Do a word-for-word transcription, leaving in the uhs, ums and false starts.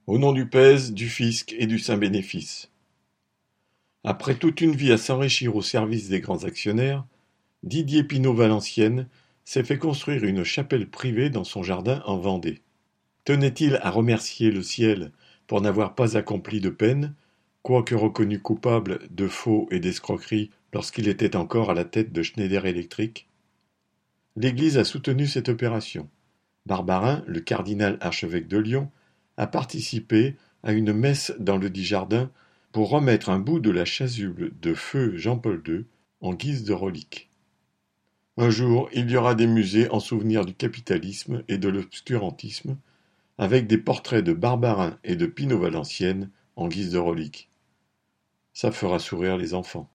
Au nom du pèse, du fisc et du saint bénéfice. Après toute une vie à s'enrichir au service des grands actionnaires, Didier Pineau-Valenciennes s'est fait construire une chapelle privée dans son jardin en Vendée. Tenait-il à remercier le ciel pour n'avoir pas accompli de peine, quoique reconnu coupable de faux et d'escroquerie lorsqu'il était encore à la tête de Schneider Electric? L'Église a soutenu cette opération. Barbarin, le cardinal archevêque de Lyon, a participé à une messe dans ledit jardin pour remettre un bout de la chasuble de feu Jean-Paul deux en guise de relique. Un jour, il y aura des musées en souvenir du capitalisme et de l'obscurantisme, avec des portraits de Barbarin et de Pineau-Valenciennes en guise de relique. Ça fera sourire les enfants.